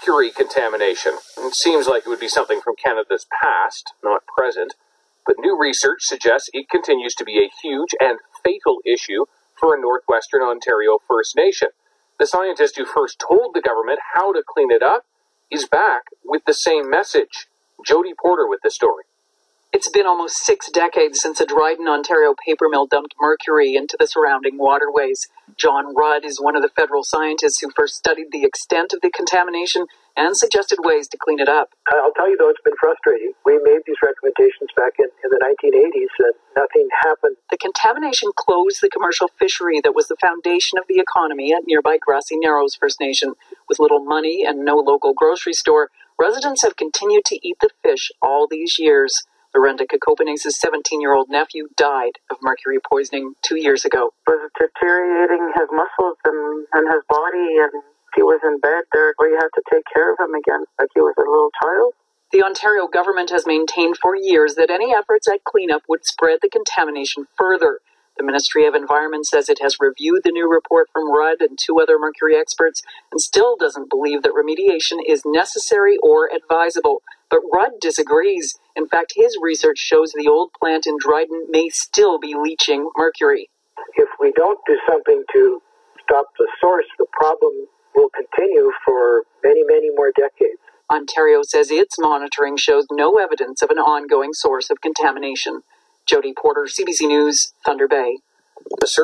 mercury contamination. It seems like it would be something from Canada's past, not present, but new research suggests it continues to be a huge and fatal issue for a Northwestern Ontario First Nation. The scientist who first told the government how to clean it up is back with the same message. Jody Porter with the story. It's been almost 6 decades since a Dryden, Ontario paper mill dumped mercury into the surrounding waterways. John Rudd is one of the federal scientists who first studied the extent of the contamination and suggested ways to clean it up. I'll tell you, though, it's been frustrating. We made these recommendations back in the 1980s and nothing happened. The contamination closed the commercial fishery that was the foundation of the economy at nearby Grassy Narrows First Nation. With little money and no local grocery store, residents have continued to eat the fish all these years. Lorenda Kokopanes' 17-year-old nephew died of mercury poisoning 2 years ago. He was deteriorating his muscles and his body, and he was in bed there where you had to take care of him again, like he was a little child. The Ontario government has maintained for years that any efforts at cleanup would spread the contamination further. The Ministry of Environment says it has reviewed the new report from Rudd and 2 other mercury experts and still doesn't believe that remediation is necessary or advisable. But Rudd disagrees. In fact, his research shows the old plant in Dryden may still be leaching mercury. If we don't do something to stop the source, the problem will continue for many, many more decades. Ontario says its monitoring shows no evidence of an ongoing source of contamination. Jody Porter, CBC News, Thunder Bay.